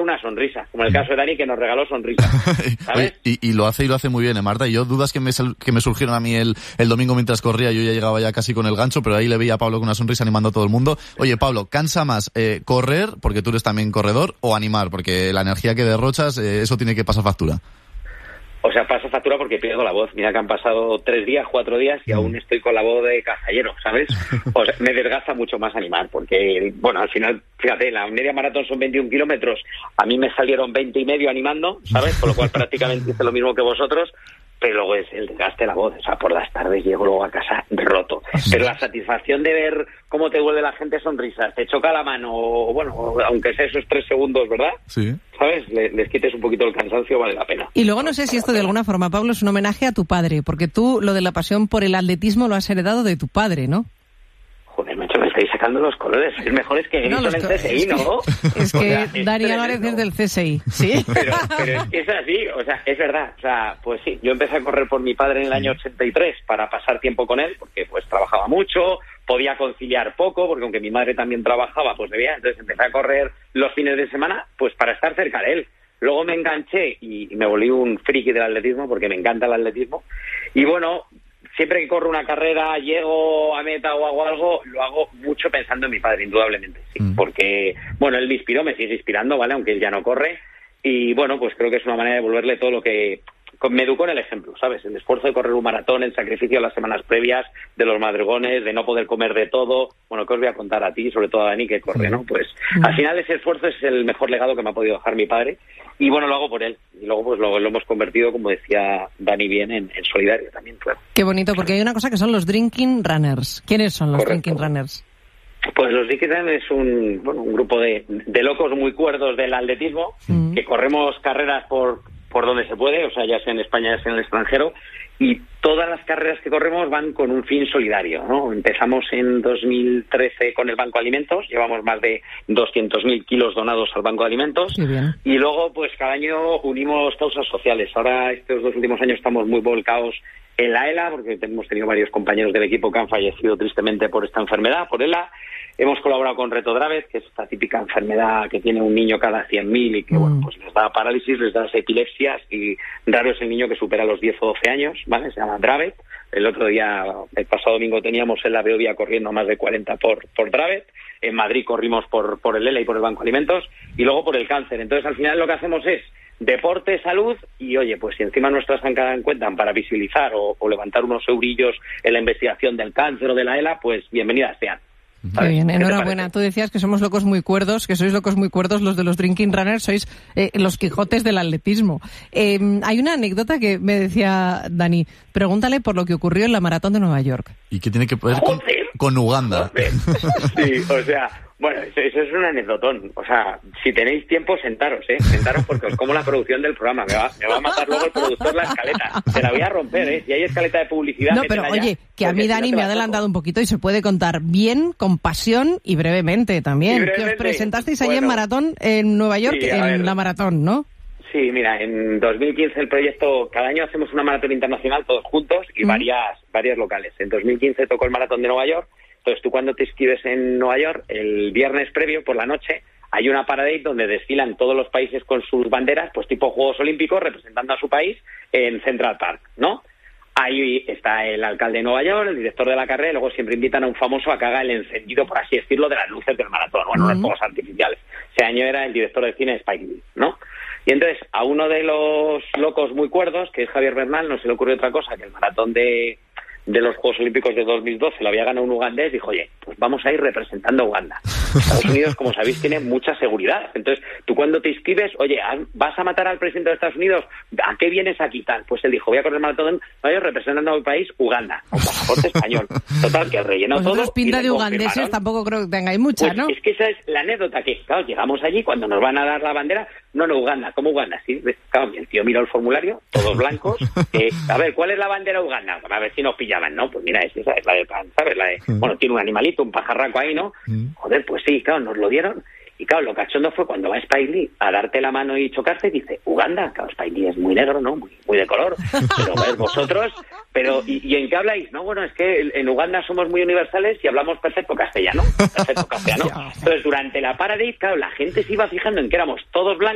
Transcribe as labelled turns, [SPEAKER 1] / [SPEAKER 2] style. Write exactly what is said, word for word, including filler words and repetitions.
[SPEAKER 1] una sonrisa, como en el caso de Dani, que nos regaló sonrisa, ¿sabes?
[SPEAKER 2] Oye, y, y lo hace y lo hace muy bien, ¿eh, Marta? Y yo dudas que me, que me surgieron a mí el, el domingo mientras corría, yo ya llegaba ya casi con el gancho, pero ahí le veía a Pablo con una sonrisa animando a todo el mundo. Oye, Pablo, ¿cansa más eh, correr, porque tú eres también corredor, o animar? Porque la energía que derrochas, eh, eso tiene que pasar factura.
[SPEAKER 1] O sea, pasa factura porque pierdo la voz. Mira que han pasado tres días, cuatro días y aún estoy con la voz de cazallero, ¿sabes? O sea, me desgasta mucho más animar porque, bueno, al final, fíjate, la media maratón son veintiún kilómetros. A mí me salieron veinte y medio animando, ¿sabes? Con lo cual prácticamente hice lo mismo que vosotros. Pero luego es el desgaste de la voz, o sea, por las tardes llego luego a casa roto. Pero la satisfacción de ver cómo te vuelve la gente sonrisas, te choca la mano, o bueno, aunque sea esos tres segundos, ¿verdad?
[SPEAKER 2] Sí.
[SPEAKER 1] ¿Sabes? Les, les quites un poquito el cansancio, vale la pena.
[SPEAKER 3] Y luego no sé si esto de alguna forma, Pablo, es un homenaje a tu padre, porque tú lo de la pasión por el atletismo lo has heredado de tu padre, ¿no?
[SPEAKER 1] Joder, macho, me estáis sacando los colores. Es mejor es que he
[SPEAKER 3] no,
[SPEAKER 1] visto en el C S I, ¿no?
[SPEAKER 3] Es que, o sea, Dani Álvarez es del C S I, ¿sí?
[SPEAKER 1] Pero, pero es que es así, o sea, es verdad. O sea, pues sí, yo empecé a correr por mi padre en el año ochenta y tres para pasar tiempo con él, porque pues trabajaba mucho, podía conciliar poco, porque aunque mi madre también trabajaba, pues debía. Entonces empecé a correr los fines de semana, pues para estar cerca de él. Luego me enganché y me volví un friki del atletismo, porque me encanta el atletismo. Y bueno, siempre que corro una carrera, llego a meta o hago algo, lo hago mucho pensando en mi padre, indudablemente, sí. Mm. Porque, bueno, él me inspiró, me sigue inspirando, ¿vale? Aunque él ya no corre. Y, bueno, pues creo que es una manera de devolverle todo lo que... Me educó en el ejemplo, ¿sabes? El esfuerzo de correr un maratón, el sacrificio de las semanas previas, de los madrugones, de no poder comer de todo. Bueno, ¿qué os voy a contar a ti, sobre todo a Dani, que corre, ¿no? Pues mm. al final ese esfuerzo es el mejor legado que me ha podido dejar mi padre. Y, bueno, lo hago por él. Y luego, pues lo, lo hemos convertido, como decía Dani bien, en, en solidario también, claro.
[SPEAKER 3] Qué bonito, porque hay una cosa que son los drinking runners. ¿Quiénes son los
[SPEAKER 1] Correcto.
[SPEAKER 3] drinking runners?
[SPEAKER 1] Pues los Drinking Runners es un, bueno, un grupo de, de locos muy cuerdos del atletismo, mm. que corremos carreras por, por donde se puede, o sea, ya sea en España, ya sea en el extranjero, y todas las carreras que corremos van con un fin solidario, ¿no? Empezamos en dos mil trece con el Banco de Alimentos, llevamos más de doscientos mil kilos donados al Banco de Alimentos, y luego, pues cada año unimos causas sociales. Ahora, estos dos últimos años estamos muy volcados en la ELA, porque hemos tenido varios compañeros del equipo que han fallecido tristemente por esta enfermedad, por ELA. Hemos colaborado con Reto Dravet, que es esta típica enfermedad que tiene un niño cada cien mil y que, mm. bueno, pues les da parálisis, les da epilepsias, y raro es el niño que supera los diez o doce años, ¿vale? Se llama Dravet. El otro día, el pasado domingo, teníamos en la Beovia corriendo más de cuarenta por, por Dravet. En Madrid corrimos por, por el ELA y por el Banco de Alimentos, y luego por el cáncer. Entonces, al final lo que hacemos es deporte, salud, y oye, pues si encima nuestras zancadas cuentan para visibilizar o, o levantar unos eurillos en la investigación del cáncer o de la ELA, pues bienvenidas sean.
[SPEAKER 3] Qué bien, enhorabuena. Tú decías que somos locos muy cuerdos, que sois locos muy cuerdos los de los Drinking Runners, sois eh, los Quijotes del atletismo. Eh, hay una anécdota que me decía Dani, pregúntale por lo que ocurrió en la Maratón de Nueva York.
[SPEAKER 2] ¿Y qué tiene que ver con, con Uganda?
[SPEAKER 1] Joder. Sí, o sea, bueno, eso, eso es un anecdotón. O sea, si tenéis tiempo, sentaros, ¿eh? Sentaros porque os como la producción del programa. Me va, me va a matar luego el productor la escaleta. Te la voy a romper, ¿eh? Si hay escaleta de publicidad...
[SPEAKER 3] No, pero oye, que a mí Dani me ha adelantado un poquito y se puede contar bien, con pasión y brevemente también. Y brevemente, que os presentasteis allí bueno, en Maratón, en Nueva York, sí, en ver. la Maratón, ¿no?
[SPEAKER 1] Sí, mira, en dos mil quince el proyecto, cada año hacemos una maratón internacional todos juntos y mm. varias, varias locales. En dos mil quince tocó el Maratón de Nueva York. Entonces, tú cuando te inscribes en Nueva York, el viernes previo, por la noche, hay una parade donde desfilan todos los países con sus banderas, pues tipo Juegos Olímpicos, representando a su país en Central Park, ¿no? Ahí está el alcalde de Nueva York, el director de la carrera, y luego siempre invitan a un famoso a que haga el encendido, por así decirlo, de las luces del maratón, bueno, uh-huh. los fuegos artificiales. Ese año era el director de cine Spike Lee, ¿no? Y entonces, a uno de los locos muy cuerdos, que es Javier Bernal, no se le ocurrió otra cosa que el maratón de... de los Juegos Olímpicos de dos mil doce lo había ganado un ugandés, dijo, oye, pues vamos a ir representando a Uganda. Estados Unidos, como sabéis, tiene mucha seguridad. Entonces, tú cuando te inscribes, oye, ¿vas a matar al presidente de Estados Unidos? ¿A qué vienes aquí tal? Pues él dijo, voy a correr el maratón, vaya representando a mi país, Uganda, con pasaporte español. Total, que rellenó todo.
[SPEAKER 3] Vosotros pinta de ugandeses tampoco creo que tengáis mucha,
[SPEAKER 1] pues
[SPEAKER 3] ¿no?
[SPEAKER 1] Es que esa es la anécdota, que, claro, llegamos allí, cuando nos van a dar la bandera, no, no, Uganda, ¿cómo Uganda? Sí, claro, el tío miró el formulario, todos blancos, eh, a ver, ¿cuál es la bandera Uganda? A ver si nos pillaban, ¿no? Pues mira, es esa, es la de pan, ¿sabes? La de, mm. bueno, tiene un animalito, un pajarraco ahí, ¿no? Mm. Joder, pues sí, claro, nos lo dieron. Y claro, lo cachondo fue cuando va Spike Lee a darte la mano y chocarte, dice, Uganda, claro, Spike Lee es muy negro, ¿no? Muy, muy de color, pero ¿ves vosotros? Pero, ¿y, ¿y en qué habláis? No, bueno, es que en Uganda somos muy universales y hablamos perfecto castellano, perfecto castellano. Entonces, durante la parade, claro, la gente se iba fijando en que éramos todos blancos,